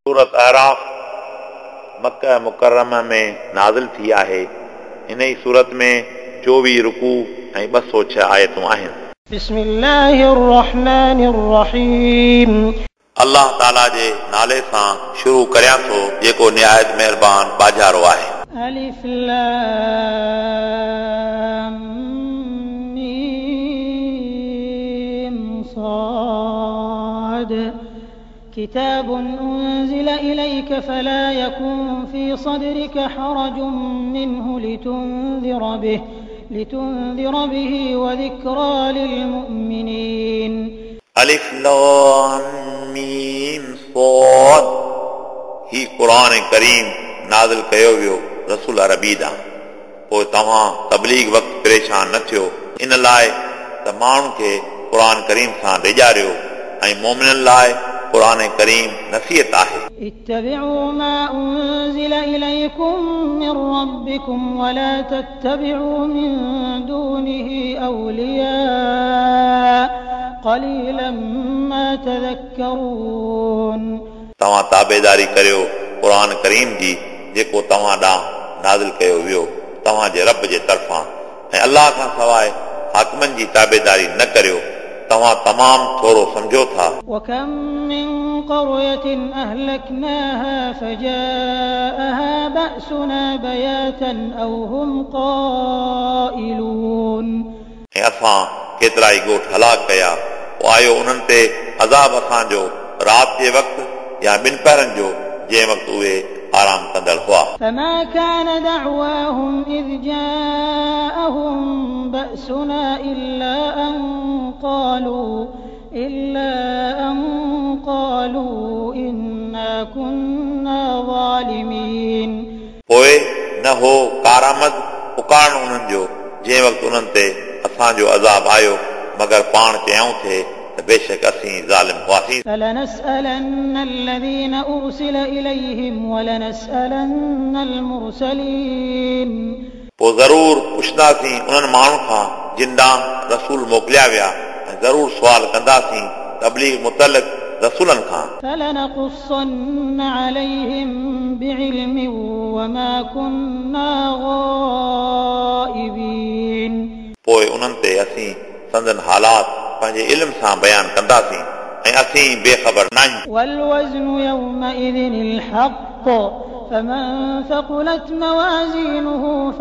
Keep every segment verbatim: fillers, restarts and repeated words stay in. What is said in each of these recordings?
सूरत अराफ मक्का मुकर्रमा में नाज़िल थी आहे। इन ई सूरत में चोवीह रुकू ऐं ॿ सौ छह आयतूं आहिनि। बिस्मिल्लाहिर रहमानिर रहीम। अल्लाह ताला जे नाले सां शुरू करियां थो जेको निहायत महिरबान बाजारो आहे। अलिफ लाम मीम साद किताब उन्जिल इलैक फला यकुन फी सदरिक हरज मिन्हु लितुन्ज़िर बिहि लितुन्ज़िर बिहि वज़िक्रा लिलमुअ्मिनीन। अलिफ लाम मीम साद ही क़ुरान करीम नाज़िल कयो वियो रसूल अरबी ॾांहुं। पोइ तव्हां तबलीग वक़्तु परेशान न थियो, इन लाइ त माण्हुनि खे क़ुरान करीम सां ॾेॼारियो ऐं मोमिननि लाइ क़ुरान करीम नसीहत आहे। इत्तबिउ मा उन्ज़िल इलैकुम मिन रब्बिकुम वला तत्तबिउ मिन दूनिहि औलिया क़लीलन मा तज़क्करून। तव्हां ताबेदारी करियो क़ुरान करीम जी जेको तव्हां ॾांहुं नाज़िल कयो वियो तव्हां जे रब जे तरफ़ां, ऐं अल्लाह खां सवाइ हाकिमनि जी ताबेदारी न करियो, तव्हां तमामु थोरो सम्झो था। वकम मिन क़रयतिन अहलकनाहा फजाअहा बअसुना बयातन औ हुम क़ाइलून। ऐं असां केतिरा ई ॻोठ हलाक कया, पोइ आयो उन्हनि ते अज़ाब असांजो राति जे वक़्तु या ॿिनि पहरनि जो जंहिं वक़्तु उहे आराम कंदड़ हुआ। फमा कान दअवाहुम इज़ जाअहुम बअसुना इल्ला अन क़ालू इल्ला अन क़ालू इन्ना कुन्ना ज़ालिमीन। पोइ न हो कारआमद पुकारण उन्हनि जो जंहिं वक़्तु उन्हनि ते असांजो अज़ाब आयो मगर पाण चयऊं थे त बेशक असीं ज़ालिम हुआसीं। फलनसअलन الذين أرسل إليهم ولنسألن المرسلين। पोइ ज़रूर पुछंदासीं उन्हनि माण्हुनि खां जिन ॾांहुं रसूल मोकिलिया विया, ऐं ज़रूर सुवाल कंदासीं तबलीग मुतलक रसूलनि खां। فلنقصن عليهم بعلم وما كنا غائبين। पोइ उन्हनि ते असीं संदन हालात पंहिंजे इल्म सां बयान कंदासीं ऐं असीं बेख़बर न आहियूं। والوزن يومئذ الحق فمن ثقلت موازينه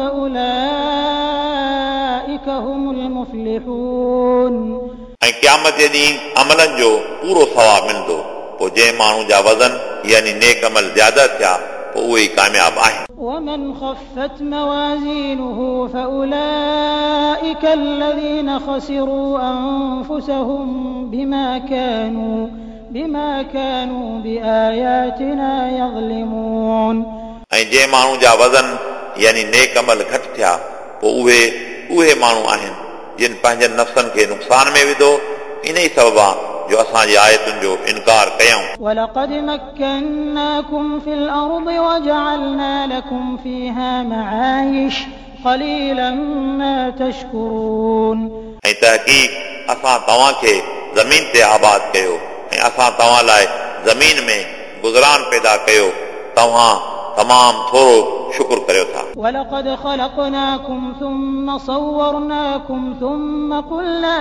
فأولئك هم المفلحون। ऐं क़यामत जे ॾींहुं अमलनि जो पूरो सवाब मिलंदो। पोइ जंहिं माण्हू जा वज़न यानी नेक अमल ज़्यादा थिया पोइ उहे ई कामयाब आहिनि। ومن خفت موازينه فأولئك الذين خسروا أنفسهم بما كانوا بما كانوا بآياتنا يظلمون। ऐं जंहिं माण्हू जा वज़न यानी नेक अमल घटि थिया पोइ उहे उहे माण्हू आहिनि जिन पंहिंजनि नफ़्सनि खे नुक़सान में विधो, इन ई सबबा जो असांजी आयतुनि जो इनकार कयऊं। ولقد مكناكم في الأرض وجعلنا لكم فيها معايش قليلا ما تشكرون। ऐं तहक़ीक़ असां तव्हां खे ज़मीन ते आबाद कयो ऐं असां तव्हां लाइ ज़मीन में गुज़रान पैदा कयो, तव्हां तमामु थोरो शुक्र करियो था। ولقد خلقناكم ثم صورناكم ثم قلنا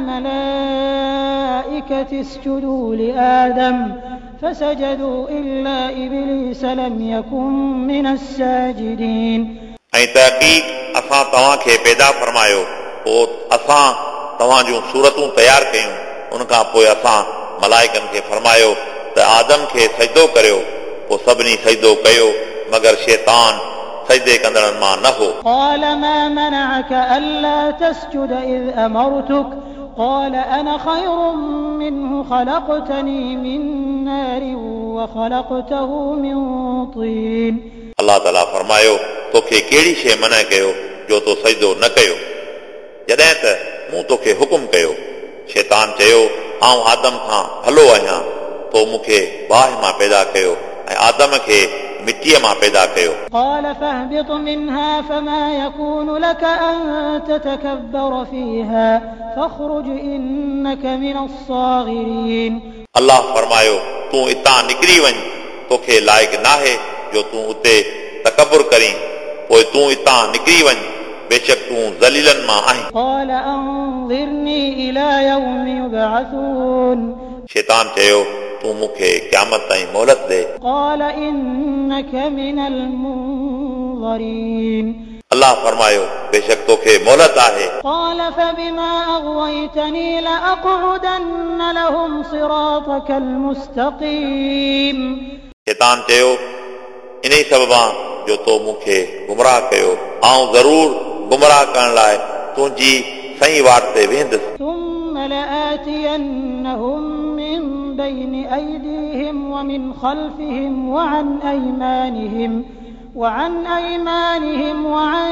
للملائكة اسجدوا لآدم فسجدوا إلا إبليس لم يكن من الساجدين। ऐं तहक़ीक़ असां तव्हां खे पैदा फरमायो, पोइ असां तव्हां जूं सूरतूं तयारु कयूं, उन खां पोइ असां मलाइकनि खे फरमायो त आदम खे सजदो करियो, पोइ सभिनी सजदो कयो मगर शैतान सजदे कंदड़नि मां न हो। قال ما منعك ألا تسجد إذ أمرتك قال أنا خير منه خلقتني من نار وخلقته من طين। अल्लाह ताला फरमायो तोखे कहिड़ी शइ मना कयो जो तो सजदो न कयो, जॾहिं त मूं तोखे हुकुम कयो। शैतान चयो आऊं आदम खां भलो आहियां, तो मूंखे बाहि मां पैदा कयो ऐं आदम खे मिट्टीअ मां पैदा कयो। قال فاهبط منها فما يكون لك أن تتكبر فيها فاخرج إنك من الصاغرين। अल्लाह फरमायो तूं इतां निकिरी वञ तोखे लाइक नाहे जो तूं उते तकबुर करीं पोइ तूं हितां निकिरी वञ बेशक तूं ज़लीलनि मां आहीं قال أنظرني إلى يوم يبعثون शैतान चयो तूं मूंखे क़यामत ताईं मोहलत ॾे قال إنك من المنظرين अल्लाह फरमायो बेशक तोखे मोहलत आहे قال فبما أغويتني لأقعدن لهم صراطك المستقيم शैतान चयो इन ई सबबां जो तो मूंखे गुमराह कयो आऊं ज़रूर गुमराह करण लाइ तुंहिंजी सही वाट ते वेंदुसि ثم لآتينهم من بين أيديهم ومن خلفهم وعن أيمانهم وعن أيمانهم وعن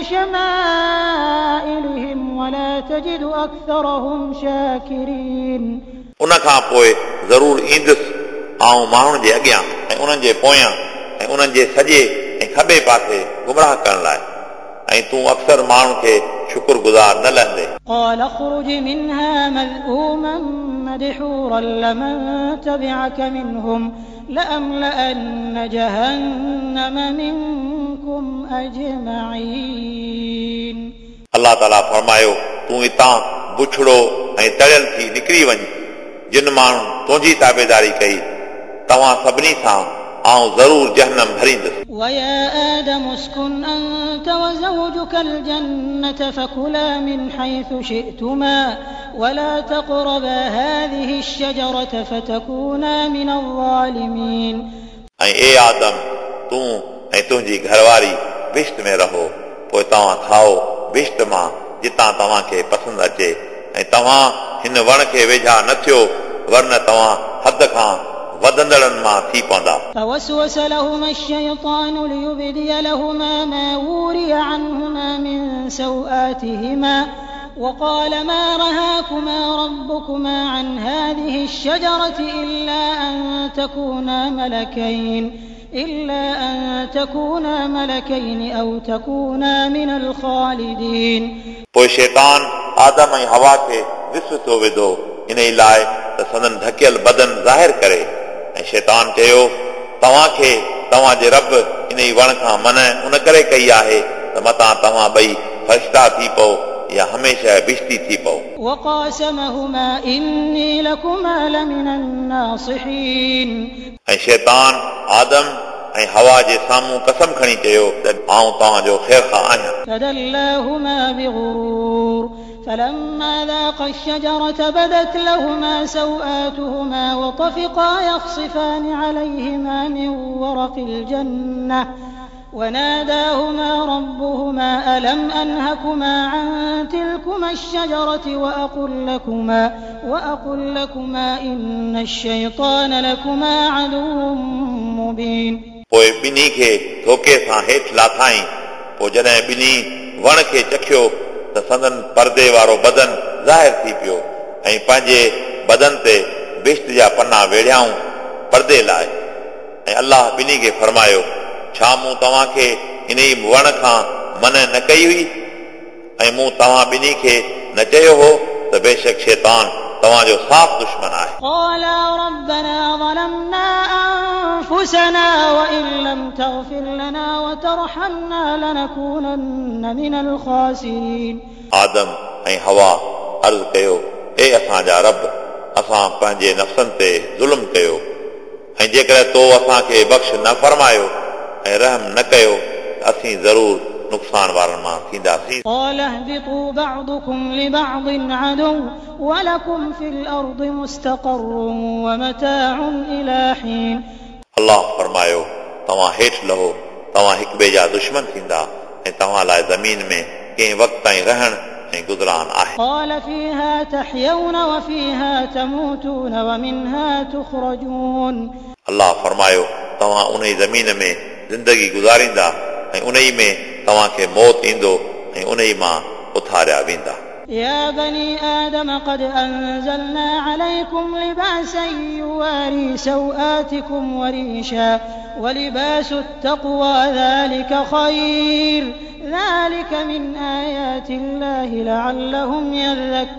شمائلهم ولا تجد أكثرهم شاكرين उन खां पोइ ज़रूर ईंदुसि आऊं माण्हुनि जे अॻियां ऐं उन्हनि जे पोयां ऐं उन्हनि जे सॼे ऐं खॿे पासे गुमराह करण लाइ ऐं तूं अक्सर माण्हुनि खे शुक्रगुज़ार न लहंदे قال اخرج منها مذءوما مدحورا لمن تبعك منهم لأملأن جهنم منكم أجمعين अल्लाह ताला फरमायो तूं हितां बुछड़ो ऐं तड़ियल थी निकिरी वञ जिन माण्हुनि तुंहिंजी ताबेदारी कई तव्हां सभिनी सां आऊं ज़रूर जहन्नम भरींदुसि ويا آدم اسكن أنت وزوجك الجنة فكلا من حيث شئتما ولا تقربا هذه الشجرة فتكونا من الظالمين ऐं ए आदम तूं ऐं तुंहिंजी घरवारी बिश्त में रहो पोइ तव्हां खाओ बिश्त मां जितां तव्हांखे पसंदि अचे ऐं तव्हां हिन वण खे वेझा न थियो वरन तव्हां हद खां वधंदड़नि मां थी पवंदा فوسوس لهما الشيطان ليبدي لهما ما وري عنهما من سوآتهما وقال ما رهاكما ربكما عن هذه الشجرة إلا أن تكونا ملكين إلا أن تكونا ملكين أو تكونا من الخالدين पोइ शैतान आदम ऐं हवा खे विसवतो विधो इन ई लाइ त संदन ढकियल बदन ज़ाहिर करे ऐं शैतान चयो तव्हांखे तव्हांजे रब इन ई वण खां मन उन करे कई आहे त मतां तव्हां ॿई फ़रिश्ता थी पओ या हमेशह बिश्ती थी पओ وقاسمهما إني لكما لمن الناصحين ऐं शैतान आदम ऐं हवा जे साम्हूं कसम खणी चयो त आउं तव्हांजो ख़ैरख़्वाह आहियां فدلاهما بغرور فلما ذاقا الشجرة بدت لهما سوآتهما وطفقا يخصفان عليهما من ورق الجنة وناداهما ربهما ألم أنهكما عن تلكما الشجرة وأقل لكما وأقل لكما إن الشيطان لكما عدو مبين पोइ ॿिन्ही खे धोखे सां हेठि लाथाईं पोइ जॾहिं ॿिन्ही वण खे चखियो त संदन परदे वारो बदन ज़ाहिर थी पियो ऐं पंहिंजे बदन ते बिश्त जा पना वेढ़ियाऊं परदे लाइ ऐं अल्लाह ॿिन्ही खे फरमायो छा मूं तव्हांखे इन ई वण खां मन न कई हुई ऐं मूं तव्हां ॿिन्ही खे न चयो हो त बेशक शैतान तव्हांजो साफ़ दुश्मन आहे قالا ربنا ظلمنا أنفسنا وإن لم تغفر لنا وترحمنا لنكونن من الخاسرين आदम ऐं हवा अर्ज़ कयो ए असांजा रब असां पंहिंजे नफ़्सनि ते ज़ुल्म कयो ऐं जेकॾहिं तो असांखे बख़्श न फरमायो ऐं रहम न कयो त असीं ज़रूर नुक़सान वारनि मां थींदासीं قال اهبطوا بعضكم لبعض عدو ولكم في الأرض مستقر ومتاع إلى حين अल्लाह फरमायो तव्हां हेठि लहो तव्हां हिक ॿिए जा दुश्मन थींदा ऐं तव्हां लाइ ज़मीन में कंहिं वक़्त ताईं रहण ऐं गुज़रान आहे قال فيها تحيون وفيها تموتون ومنها تخرجون अल्लाह फरमायो तव्हां उन ई ज़मीन में ज़िंदगी गुज़ारींदा ऐं उन ई में तव्हांखे मौत ईंदो ऐं उन ई मां उथारिया वेंदा يا بني آدم قد أنزلنا عليكم لباسا يواري سوآتكم وريشا ولباس التقوى ذلك خير ذلك من آيات الله لعلهم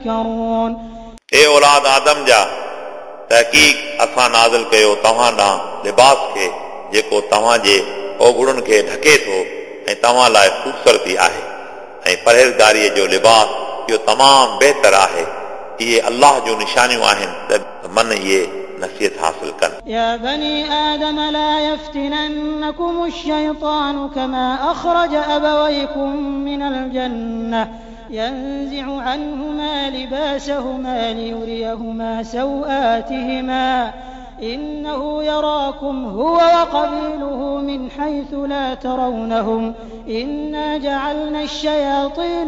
يذكرون اے اولاد आदम जा तहक़ीक़ असां नाज़िल कयो तव्हां ॾांहुं लिबास खे जेको तव्हांजे ओघड़ुनि खे ढके थो ऐं तव्हां लाइ ख़ूबसूरती आहे ऐं परहेज़गारीअ जो लिबास इहो तमामु बहितर आहे इहे अल्लाह जूं निशानियूं आहिनि त मन इहे नसीहत हासिल कनि या बनी आदम ला यफ्तिनन्नकुम الشيطان كما أخرج أبويكم من الجنة ينزع عنهما لباسهما ليريهما سوآتهما إنه يراكم هو وقبيله من حيث لا ترونهم إنا جعلنا الشياطين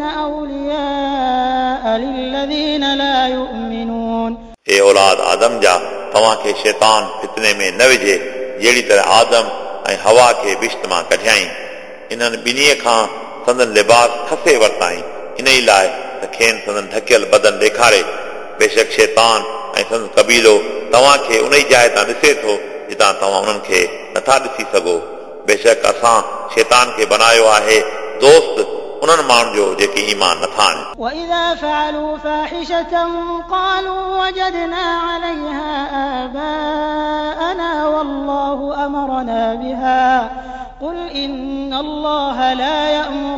أولياء للذين لا يؤمنون اے اولاد آدم جا तव्हां खे शैतान फितने में न विझे जहिड़ी तरह आदम ऐं हवा खे बिश्त मां कढियाई इन्हनि ॿिन्हीअ खां संदन लिबास खसे वरिताई इन ई लाइ त खेनि संदन ढकियल बदन ॾेखारे बेशक शैतान ऐं संदन कबीलो तव्हां खे उन ई जाइ तां ॾिसे थो जितां तव्हां उन्हनि खे नथा ॾिसी सघो बेशक असां शैतान खे बनायो आहे दोस्त उन्हनि माण्हुनि जो जेके ईमान नथा आणनि وَإِذَا فَعَلُوا فَاحِشَةً قَالُوا وَجَدْنَا عَلَيْهَا آبَاءَنَا وَاللَّهُ أَمَرَنَا بِهَا قُلْ إِنَّ اللَّهَ لَا يَأْمُرُ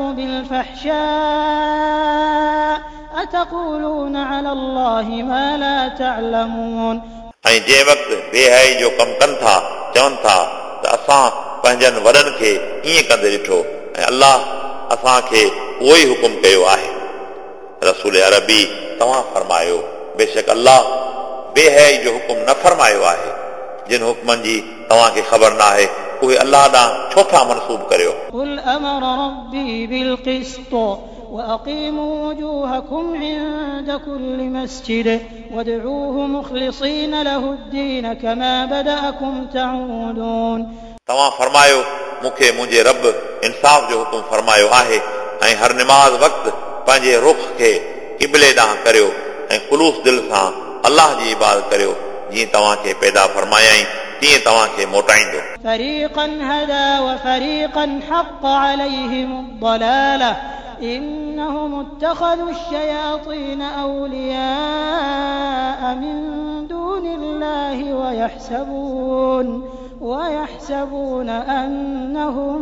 بِالْفَحْشَاءِ أَتَقُولُونَ عَلَى اللَّهِ مَا لَا تَعْلَمُونَ ऐं जंहिं वक़्तु बेहयाई जो कमु कनि था चवनि था त असां पंहिंजनि वॾनि खे ईअं कंदे ॾिठो ऐं अल्लाह असांखे उहो ई हुकुम कयो आहे रसूल अरबी तव्हां फरमायो बेशक अल्लाह बेहयाई जो हुकुम न फरमायो आहे जिन हुकमनि जी तव्हांखे ख़बर न आहे उहे अल्लाह ॾांहुं छो था मनसूब करियो قل أمر ربي بالقسط وأقيموا وجوهكم عند كل مسجد وادعوه مخلصين له الدين كما بدأكم تعودون तव्हां फरमायो मूंखे मुंहिंजे रब इंसाफ़ जो हुकुम फरमायो आहे ऐं हर निमाज़ वक़्तु पंहिंजे रुख़ खे क़िबले ॾांहुं करियो ऐं ख़ुलूस दिलि सां अल्लाह जी इबादत करियो जीअं तव्हांखे पैदा फरमायाई तीअं तव्हांखे मोटाईंदो فريقا هدى وفريقا حق عليهم الضلالة إنهم اتخذوا الشياطين أولياء من دون الله ويحسبون ويحسبون أنهم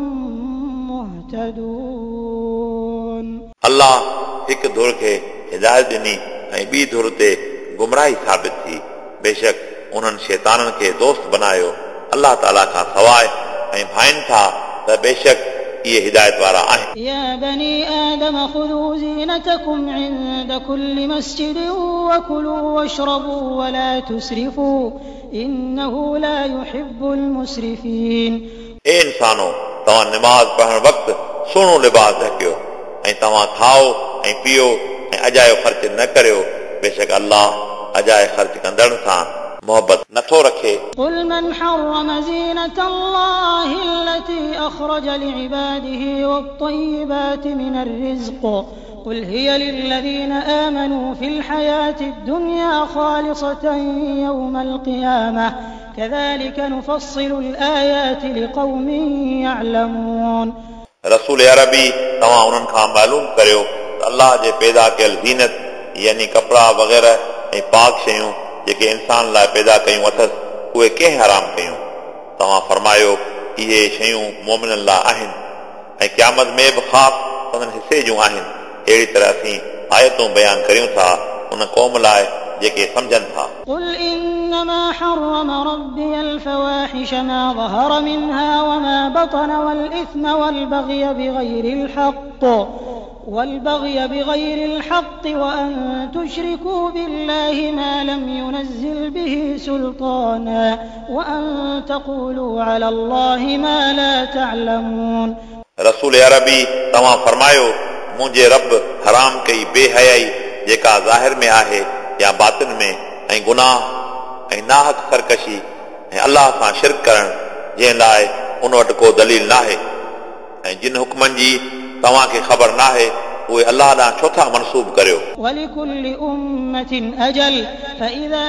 مهتدون अल्लाह हिकु धुर खे हिदायत ॾिनी ऐं ॿी धुर ते गुमराही साबित थी बेशक उन्हनि शैताननि खे दोस्त बनायो अल्लाह ताला खां सवाइ ऐं भाइनि था त बेशक इहे हिदायत वारा आहिनि يا بني آدم خذوا زينتكم عند كل مسجد وكلوا واشربوا ولا تسرفوا إنه لا يحب المسرفين ए इंसानो तव्हां निमाज़ पढ़ण वक़्तु सुहिणो लिबास ढकियो ऐं तव्हां खाओ ऐं पीओ ऐं अजायो ख़र्च न करियो बेशक अल्लाह अजाए ख़र्च कंदड़ सां मोहबत नथो रखे قل من حرم زينة الله التي أخرج لعباده والطيبات من الرزق قل هي للذين آمنوا في الحياة الدنيا خالصة يوم القيامة كذلك نفصل الآيات لقوم يعلمون रसूल अरबी तव्हां उन्हनि खां मालूम करियो त अल्लाह जे पैदा कयल ज़ीनत यानी कपिड़ा वग़ैरह ऐं पाक शयूं जेके इंसान लाइ पैदा कयूं अथसि उहे कंहिं हराम कयूं तव्हां फरमायो इहे शयूं मोमिननि लाइ आहिनि ऐं क़यामत में बि ख़ासि संदनि हिसे जूं आहिनि अहिड़ी तरह असीं आयतूं बयान करियूं था उन क़ौम लाइ जेके सम्झनि था قل إنما حرم ربي الفواحش ما ظهر منها وما بطن والإثم والبغي بغير الحق والبغي بغير الحق وأن تشركوا بالله ما لم ينزل به سلطانا وأن تقولوا على الله ما لا تعلمون रसूल अरबी तव्हां फरमायो मुंहिंजे रब हराम कई बेहयाई जेका ज़ाहिर में आहे या बातिन में ऐं गुनाह ऐं नाहक सरकशी ऐं अल्लाह सां शिरक करणु जंहिं लाइ उन वटि को दलील नाहे ऐं जिन हुकमनि जी तव्हांखे ख़बर नाहे उहे अल्लाह ॾांहुं छो था मनसूब करियो ولكل أمة أجل فإذا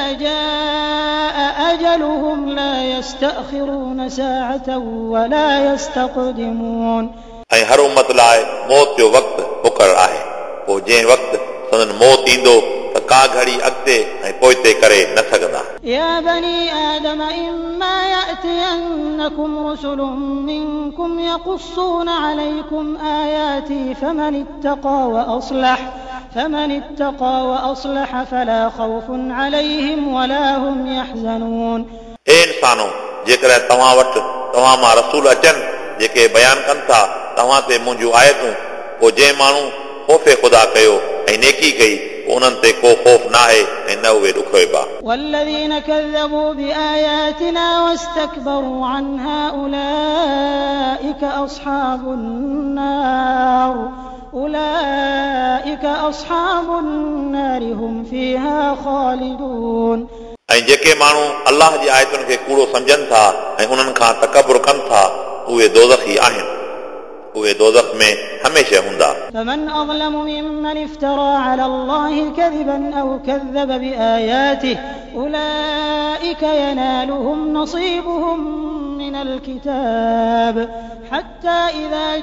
جاء أجلهم لا يستأخرون ساعة ولا يستقدمون ऐं हर उम्मत लाइ मौत जो वक़्तु मुक़ररु आहे पोइ जंहिं वक़्तु संदन मौत ईंदो त का घड़ी अॻिते ऐं पोइते करे न सघंदा يا بني آدم إما يأتينكم رسل منكم يقصون عليكم آياتي فمن اتقى وأصلح فمن اتقى وأصلح فلا خوف عليهم ولا هم يحزنون. اے انسانو जेकर तव्हां वटि तव्हां मां रसूल अचनि जेके बयान कनि था तव्हां ते मुंहिंजूं आयतूं पोइ जंहिं माण्हू ख़ौफ़ ख़ुदा कयो ऐं नेकी कई उन्हनि ते को ख़ौफ़ न आहे ऐं न उहे ॾुख वेबा. والذين كذبوا بآياتنا واستكبروا عنها أولئك أصحاب النار أولئك أصحاب النار هم فيها خالدون. ऐं जेके माण्हू अलाह जी आयतुनि खे कूड़ो सम्झनि था ऐं उन्हनि खां तकबुर कनि था उहे दोज़खी आहिनि उहे दोज़ख में हमेशह हूंदा. فمن أظلم ممن افترى على الله كذبا أو كذب بآياته أولئك ينالهم نصيبهم من الكتاب حتى إذا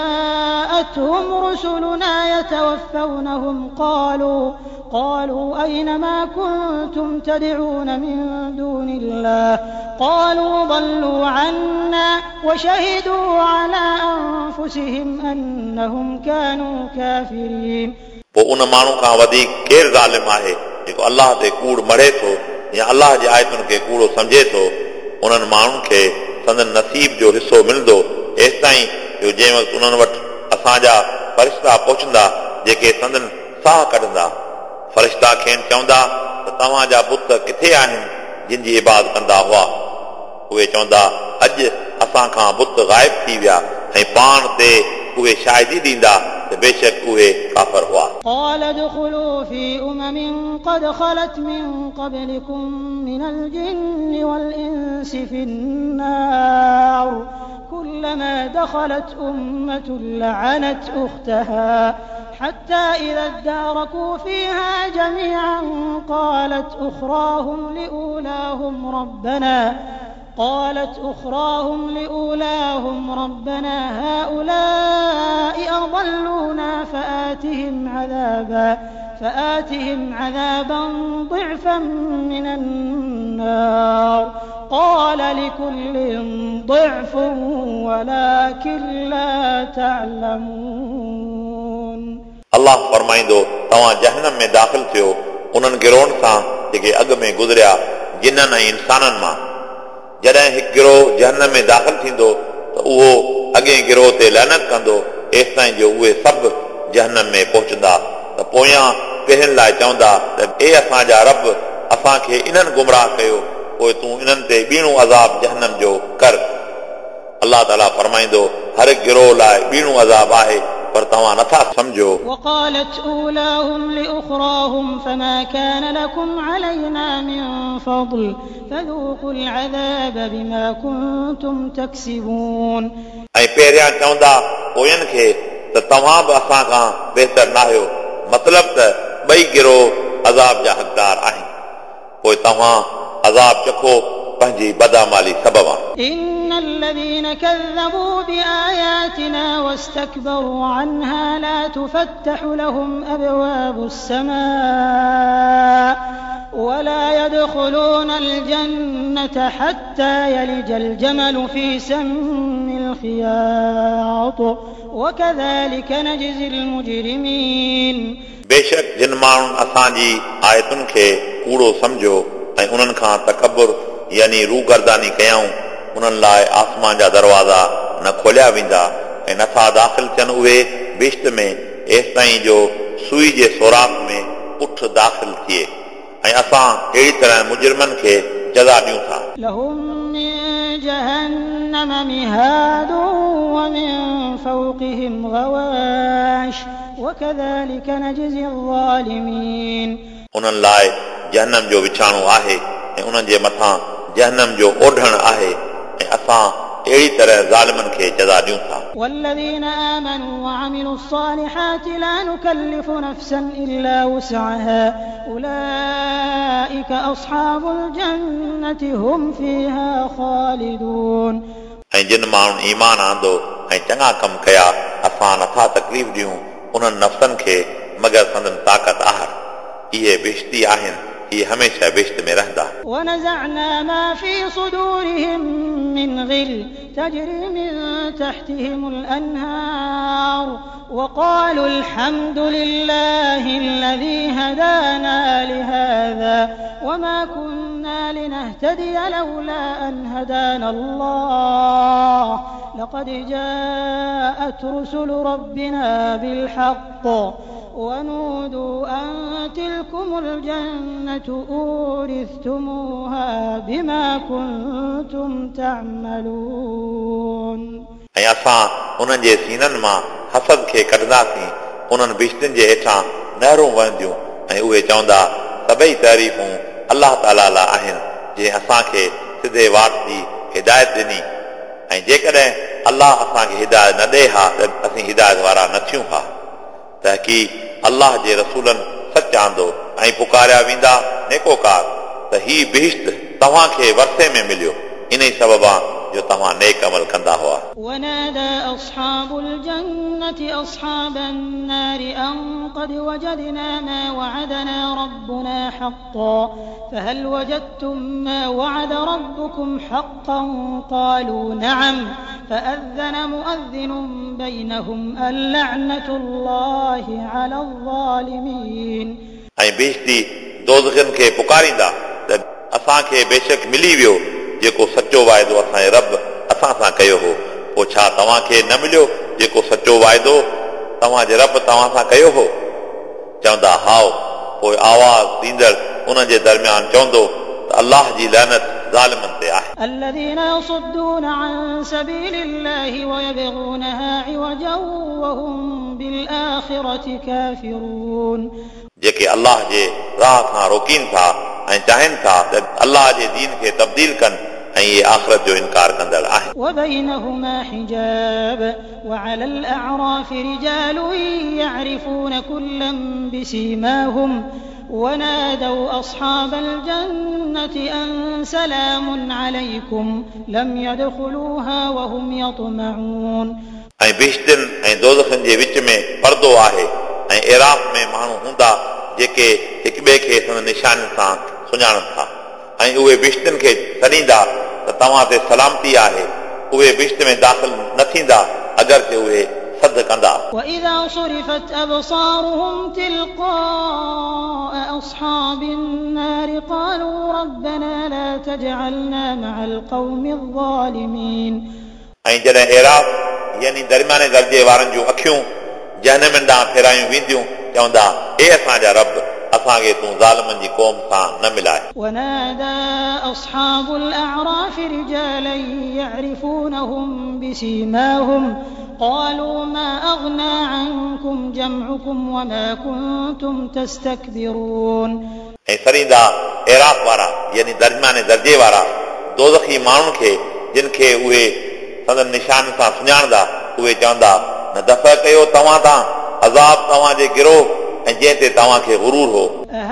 جاءتهم رسلنا يتوفونهم قالوا قالوا أين ما كنتم تدعون من دون الله قالوا ضلوا عنا وشهدوا على أنفسهم أنهم كانوا كافرين. पोइ उन माण्हू खां वधीक केरु ज़ालिम आहे जेको अलाह ते कूड़ मढ़े थो या अलाह जी आयतुनि खे कूड़ो सम्झे थो. उन्हनि माण्हुनि खे संदन नसीब जो हिसो मिलंदो एसि ताईं जो जंहिं वक़्तु उन्हनि वटि असांजा फ़रिश्ता पहुचंदा जेके संदन साह कढंदा. फ़रिश्ता खेनि चवंदा त तव्हांजा बुत किथे आहिनि जिन जी इबादत कंदा हुआ. उहे चवंदा अॼु असां खां बुत ग़ाइब थी विया ऐं पाण ते उहे शाहिदी ॾींदा त बेशक उहे काफ़िर हुआ. قال ادخلوا في أمم قد خلت من قبلكم من الجن والإنس في النار كلما دخلت أمة لعنت أختها حتى إذا اداركوا فيها جميعا قالت أخراهم لأولاهم ربنا قالت أخراهم لأولاهم ربنا هؤلاء أضلونا فآتهم عذابا فآتهم عذابا ضعفا من النار قال لكل ضعف ولكن لا تعلمون. अलाह फरमाईंदो तव्हां जहन्नम में दाख़िल थियो उन्हनि गिरोहनि सां जेके अॻु में गुज़रिया जिन्हनि ऐं इंसाननि मां. जॾहिं हिकु गिरोह जहन्नम में दाख़िल थींदो त उहो अॻे गिरोह ते लहनत कंदो एसि ताईं जो उहे सभु जहन्नम में पहुचंदा त पोयां पहिरियुनि लाइ चवंदा त ए असांजा रब असांखे इन्हनि गुमराह कयो पोइ तूं इन्हनि ते ॿीणो अज़ाब जहन्नम जो कर. अलाह ताला फरमाईंदो हर गिरोह लाइ ॿीणो अज़ाब आहे पर तव्हां नथा सम्झो. وقالت أولاهم لأخراهم فما كان لكم علينا من فضل فذوقوا العذاب بما كنتم تكسبون. ऐं पहिरियां चवंदा पोयनि खे त तव्हां बि असां खां बहितर न आहियो मतिलब त ॿई गिरोह अज़ाब जा हक़दार आहिनि पोइ तव्हां अज़ाब चखो पंहिंजी बदामाली सबबा. إن الذين كذبوا بآياتنا واستكبروا عنها لا تفتح لهم أبواب السماء ولا يدخلون الجنة حتى يلج الجمل في سم الخياط وكذلك نجزي المجرمين. बेशक जिन माण्हुनि असांजी आयतुनि खे कूड़ो सम्झो ऐं उन्हनि खां तकबुर यानी रूगर्दानी कयऊं उन्हनि लाइ आसमान जा दरवाज़ा न खोलिया वेंदा ऐं नथा दाख़िल थियनि उहे बिश्त में एसि ताईं जो सुई जे सोराख़ में उठ दाख़िल थिए ऐं असां अहिड़ी तरह मुजरिमनि खे जज़ा ॾियूं था. لهم من جهنم مهاد ومن فوقهم غواش وكذلك نجزي الظالمين. उन्हनि लाइ जहन्नम जो विछाणो आहे ऐं उन्हनि जे मथां जहन्नम जो ओढ़ण आहे ऐं असां अहिड़ी तरह ज़ालिमनि खे जज़ा ॾियूं था. والذين آمنوا وعملوا الصالحات لا نكلف نفسا إلا وسعها أولئك أصحاب الجنة هم فيها خالدون. ऐं जिन माण्हुनि ईमान आंदो ऐं चङा कम कया असां नथा तकलीफ़ ॾियूं उन्हनि नफ़्सनि खे मगर संदन ताक़त आहे इहे बेश्ती आहिनि इहे हमेशह बेश्त में रहंदा. ونزعنا ما في صدورهم من غل تجري من تحتهم الأنهار وقالوا الحمد لله الذي هدانا لهذا وما كنا لنهتدي لولا أن هدانا الله لقد جاءت رسل ربنا بالحق ونودوا أن تلكم الجنة أورثتموها بما كنتم تعملون. ऐं असां उन्हनि जे सीननि मां हसद खे कढंदासीं. उन्हनि बिश्तियुनि जे हेठां नहरूं वहंदियूं ऐं उहे चवंदा सभई तारीफ़ूं अलाह ताला लाइ आहिनि जंहिं असांखे सिधे वाट जी हिदायत ॾिनी. ऐं जेकॾहिं अलाह असांखे हिदायत न ॾे हा त असीं हिदायत वारा न थियूं हा. तहक़ीक़ अलाह जे रसूलनि सच आंदो ऐं पुकारिया वेंदा नेकोकार त ही बिश्त तव्हांखे वरसे में मिलियो इन ई सबबा जो तव्हां नेक अमल कंदा हुआ. ونادى أصحاب الجنة أصحاب النار أن قد وجدنا ما وعدنا ربنا حقا فهل وجدتم ما وعد ربكم حقا قالوا نعم فأذن مؤذن بينهم اللعنة الله على الظالمين. ऐं बेश्ती दोज़खनि खे पुकारींदा त असांखे बेशक मिली वियो जेको सचो वाइदो असांजे रब असां सां कयो हो. पोइ छा तव्हांखे न मिलियो जेको सचो वाइदो तव्हांजे रब तव्हां सां कयो हो? चवंदा हाओ. पोइ आवाज़ ॾींदड़ उन्हनि जे दरमियान चवंदो त अलाह जी लानत ज़ालिमनि ते आहे. الذين يصدون عن سبيل الله ويبغونها عوجا وهم بالآخرة كافرون. जेके अलाह जे राह खां रोकीनि था ऐं चाहिनि था त अलाह जे दीन खे तब्दील कनि ऐं इहे आख़िरत जो इनकार कंदड़ आहिनि. وبينهما حجاب وعلى الأعراف رجال يعرفون كلا بسيماهم ونادوا أصحاب الجنة أن سلام عليكم لم يدخلوها وهم يطمعون. ऐं बिश्तियुनि ऐं दोज़खनि जे विच में पर्दो आहे ऐं इराक़ में माण्हू हूंदा जेके हिक ॿिए खे संदन निशानियुनि सां सुञाणनि था ऐं उहे बिश्तियुनि खे छॾींदा त तव्हां ते सलामती आहे. उहे बिश्त में दाख़िल न थींदा अगरचे उहे सद कंदा. وإذا صرفت أبصارهم تلقاء أصحاب النار قالوا ربنا لا تجعلنا مع القوم الظالمين. ऐं जॾहिं इराक़ यानी दरमियाने दर्जे वारनि जूं अखियूं जहन्नम ॾांहुं फेरायूं वेंदियूं चवंदा हे असांजा रब असांखे तूं ज़ालिमनि जी क़ौम सां न मिलाए. ونادى أصحاب الأعراف رجالا يعرفونهم بسيماهم قالوا ما أغنى عنكم جمعكم وما كنتم تستكبرون. ऐं सरींदा इराक़ वारा यानी दरमियाने दर्जे वारा दोज़खी माण्हुनि खे जिन खे उहे संदन निशान सां सुञाणंदा उहे चवंदा न दफ़ा कयो तव्हां तां अज़ाब तव्हांजे गिरोह ऐं जंहिं ते तव्हांखे गुरूर हो.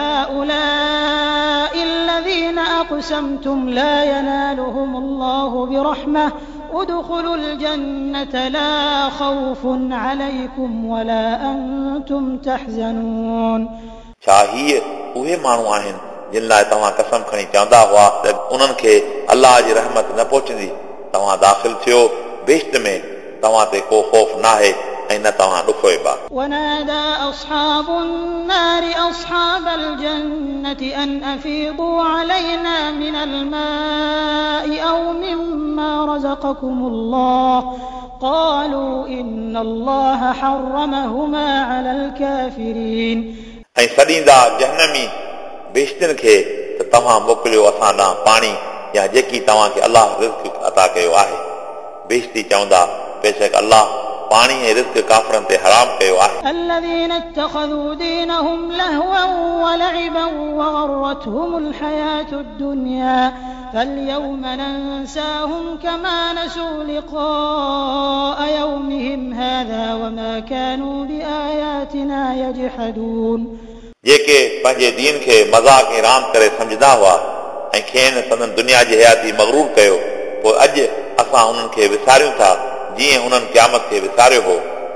هؤلاء الذين أقسمتم لا ينالهم الله برحمة ادخلوا الجنة لا خوف عليكم ولا أنتم تحزنون. छा हीअ उहे माण्हू आहिनि जिन लाइ तव्हां कसम खणी चवंदा हुआ त उन्हनि खे अलाह जी रहमत न पहुचंदी. तव्हां दाख़िल थियो बेश्त में तव्हां ते को ख़ौफ़ नाहे ऐं न तव्हां ॾुखोइबा. ونادى أصحاب النار أصحاب الجنة أن أفيضوا علينا من الماء أو مما رزقكم الله قالوا إن الله حرمهما على الكافرين. ऐं सॾींदा जहन्नमी बेश्तियुनि खे त तव्हां मोकिलियो असां ॾांहुं पाणी या जेकी तव्हांखे अलाह रिज़्क़ अता कयो आहे. बेश्ती चवंदा बेशक अलाह पाणी ऐं रिज़्क़ काफ़रनि ते हराम कयो आहे. الذين اتخذوا دينهم لهوا ولعبا وغرتهم الحياة الدنيا فاليوم ننساهم كما نسوا لقاء يومهم هذا وما كانوا بآياتنا يجحدون. जेके पंहिंजे दीन खे मज़ाक ऐं रांदि करे सम्झंदा हुआ ऐं खेनि संदन दुनिया जी हयाती मग़रूर कयो पोइ अॼु असां उन्हनि खे विसारियूं था जीअं उन्हनि क़यामत खे विसारियो हो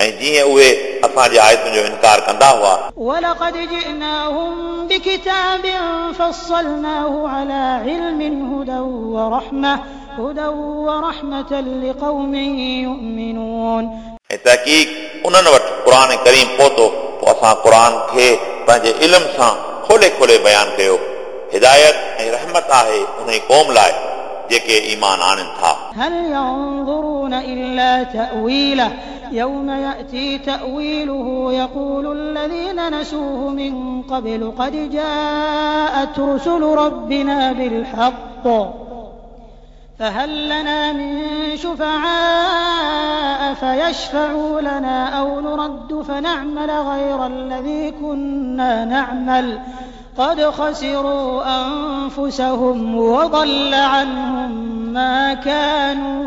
ऐं जीअं उहे असांजी आयतुनि जो इनकार कंदा हुआ ولقد جئناهم بكتاب فصلناه على علم هدى ورحمة هدى ورحمة لقوم يؤمنون ऐं तहक़ीक़ उन्हनि वटि क़ुर करीम पहुतो पोइ असां क़ुर खे पंहिंजे इल्म सां खोले खोले बयानु कयो हिदायत ऐं रहमत आहे उन क़ौम लाइ जेके ईमान आणनि था هل ينظرون إلا تأويله يوم يأتي تأويله يقول الذين نسوه من قبل قد جاءت رسل ربنا بالحق فهل لنا من شفعاء فيشفعوا لنا أو نرد فنعمل غير الذي كنا نعمل قد خسروا أنفسهم وضل عنهم ما كانوا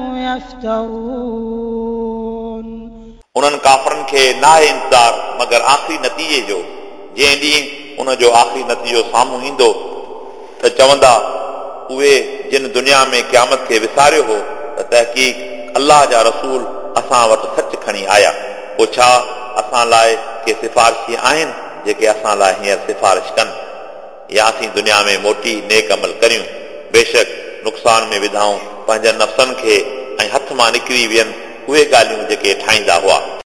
يفترون उन्हनि काफ़रनि खे नाहे इंतज़ार मगर आख़िरी नतीजे जो जंहिं ॾींहुं उन जो आख़िरी नतीजो साम्हूं ईंदो त चवंदा उहे जिन दुनिया में क़यामत खे विसारियो हो त तहक़ीक़ अल्लाह जा रसूल असां वटि सच खणी आया पोइ छा असां लाइ के सिफ़ारिशी आहिनि जेके असां लाइ हींअर सिफ़ारिश कनि या असीं दुनिया में मोटी नेक अमल करियूं बेशक नुक़सान में विधाऊं पंहिंजनि नफ़्सनि खे ऐं हथ मां निकिरी वियनि उहे ॻाल्हियूं जेके ठाहींदा हुआ